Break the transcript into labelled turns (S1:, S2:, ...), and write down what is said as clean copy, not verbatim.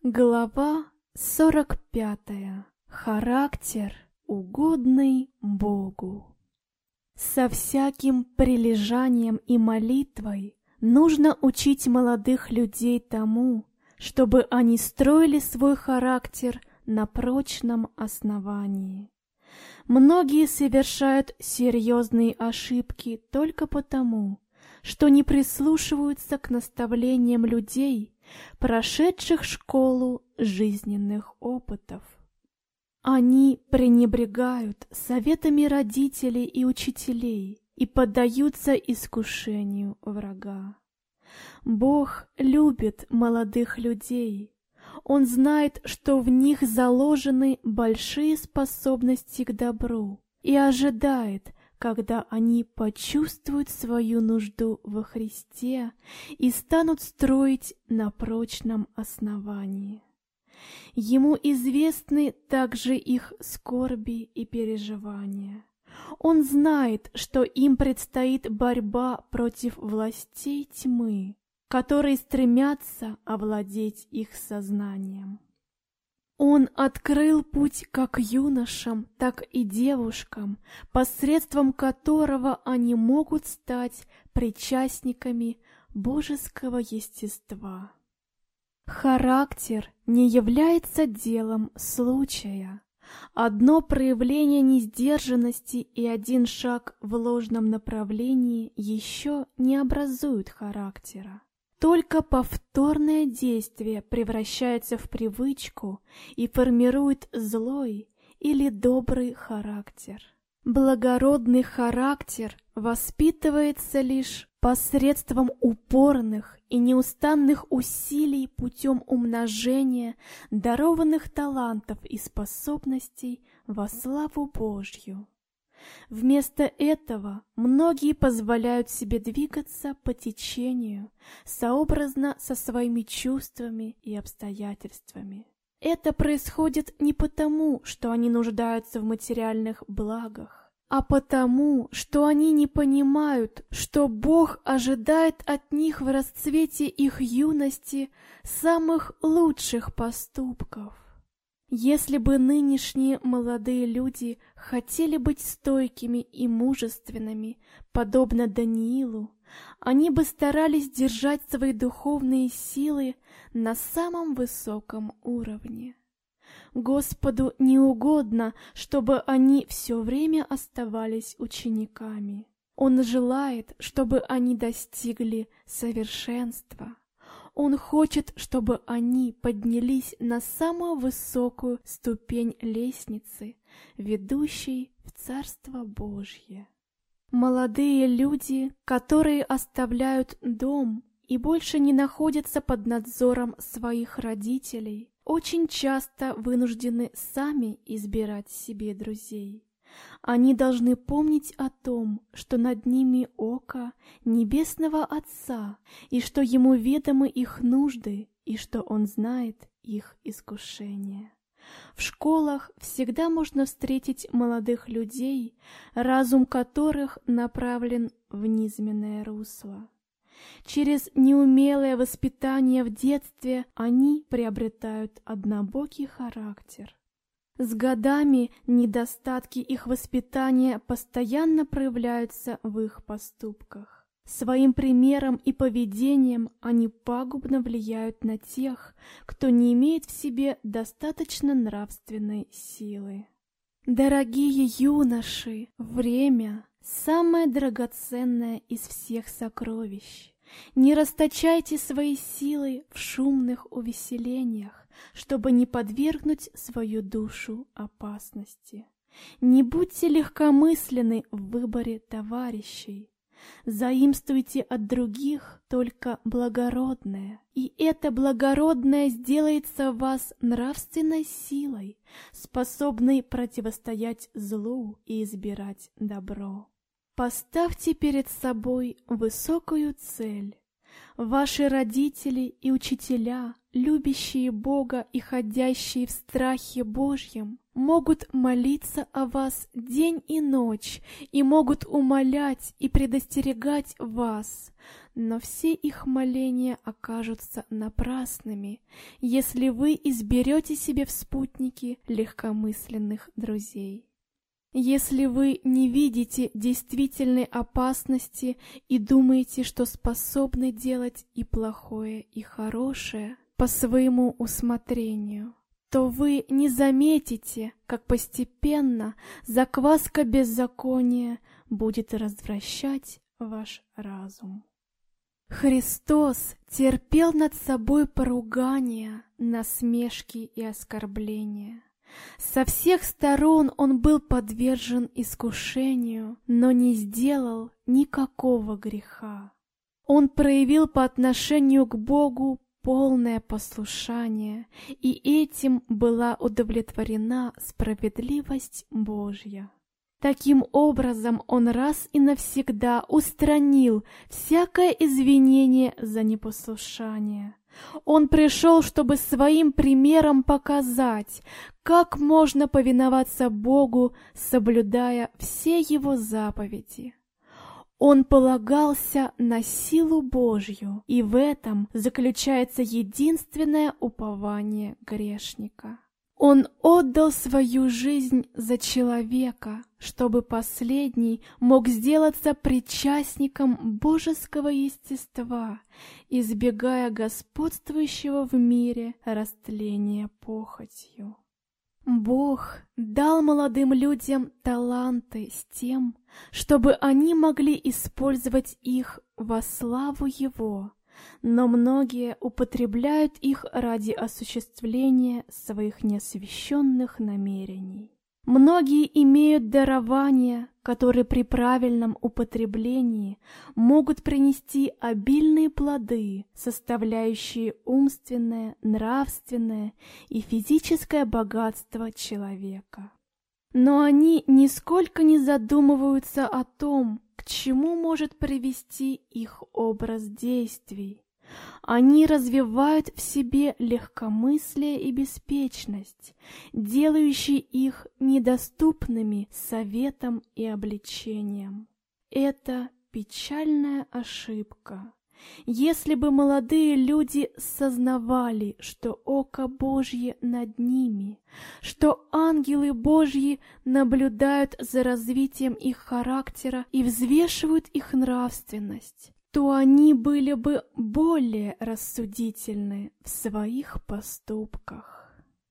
S1: Глава 45. Характер, угодный Богу. Со всяким прилежанием и молитвой нужно учить молодых людей тому, чтобы они строили свой характер на прочном основании. Многие совершают серьезные ошибки только потому, что не прислушиваются к наставлениям людей, прошедших школу жизненных опытов. Они пренебрегают советами родителей и учителей и поддаются искушению врага. Бог любит молодых людей. Он знает, что в них заложены большие способности к добру и ожидает, когда они почувствуют свою нужду во Христе и станут строить на прочном основании. Ему известны также их скорби и переживания. Он знает, что им предстоит борьба против властей тьмы, которые стремятся овладеть их сознанием. Он открыл путь как юношам, так и девушкам, посредством которого они могут стать причастниками божеского естества. Характер не является делом случая. Одно проявление несдержанности и один шаг в ложном направлении еще не образуют характера. Только повторное действие превращается в привычку и формирует злой или добрый характер. Благородный характер воспитывается лишь посредством упорных и неустанных усилий путем умножения дарованных талантов и способностей во славу Божью. Вместо этого многие позволяют себе двигаться по течению, сообразно со своими чувствами и обстоятельствами. Это происходит не потому, что они нуждаются в материальных благах, а потому, что они не понимают, что Бог ожидает от них в расцвете их юности самых лучших поступков. Если бы нынешние молодые люди хотели быть стойкими и мужественными, подобно Даниилу, они бы старались держать свои духовные силы на самом высоком уровне. Господу не угодно, чтобы они все время оставались учениками. Он желает, чтобы они достигли совершенства. Он хочет, чтобы они поднялись на самую высокую ступень лестницы, ведущей в Царство Божье. Молодые люди, которые оставляют дом и больше не находятся под надзором своих родителей, очень часто вынуждены сами избирать себе друзей. Они должны помнить о том, что над ними око Небесного Отца, и что Ему ведомы их нужды, и что Он знает их искушения. В школах всегда можно встретить молодых людей, разум которых направлен в низменное русло. Через неумелое воспитание в детстве они приобретают однобокий характер. С годами недостатки их воспитания постоянно проявляются в их поступках. Своим примером и поведением они пагубно влияют на тех, кто не имеет в себе достаточно нравственной силы. Дорогие юноши, время – самое драгоценное из всех сокровищ. Не расточайте свои силы в шумных увеселениях, чтобы не подвергнуть свою душу опасности. Не будьте легкомысленны в выборе товарищей. Заимствуйте от других только благородное, и это благородное сделается в вас нравственной силой, способной противостоять злу и избирать добро. Поставьте перед собой высокую цель. Ваши родители и учителя, любящие Бога и ходящие в страхе Божьем, могут молиться о вас день и ночь и могут умолять и предостерегать вас, но все их моления окажутся напрасными, если вы изберете себе в спутники легкомысленных друзей. Если вы не видите действительной опасности и думаете, что способны делать и плохое, и хорошее по своему усмотрению, то вы не заметите, как постепенно закваска беззакония будет развращать ваш разум. Христос терпел над собой поругания, насмешки и оскорбления. Со всех сторон он был подвержен искушению, но не сделал никакого греха. Он проявил по отношению к Богу полное послушание, и этим была удовлетворена справедливость Божья. Таким образом, он раз и навсегда устранил всякое извинение за непослушание. Он пришел, чтобы своим примером показать, как можно повиноваться Богу, соблюдая все Его заповеди. Он полагался на силу Божью, и в этом заключается единственное упование грешника. Он отдал свою жизнь за человека, чтобы последний мог сделаться причастником божеского естества, избегая господствующего в мире растления похотью. Бог дал молодым людям таланты с тем, чтобы они могли использовать их во славу Его, но многие употребляют их ради осуществления своих неосвященных намерений. Многие имеют дарования, которые при правильном употреблении могут принести обильные плоды, составляющие умственное, нравственное и физическое богатство человека. Но они нисколько не задумываются о том, к чему может привести их образ действий. Они развивают в себе легкомыслие и беспечность, делающие их недоступными советам и обличениям. Это печальная ошибка. Если бы молодые люди сознавали, что око Божье над ними, что ангелы Божьи наблюдают за развитием их характера и взвешивают их нравственность, то они были бы более рассудительны в своих поступках.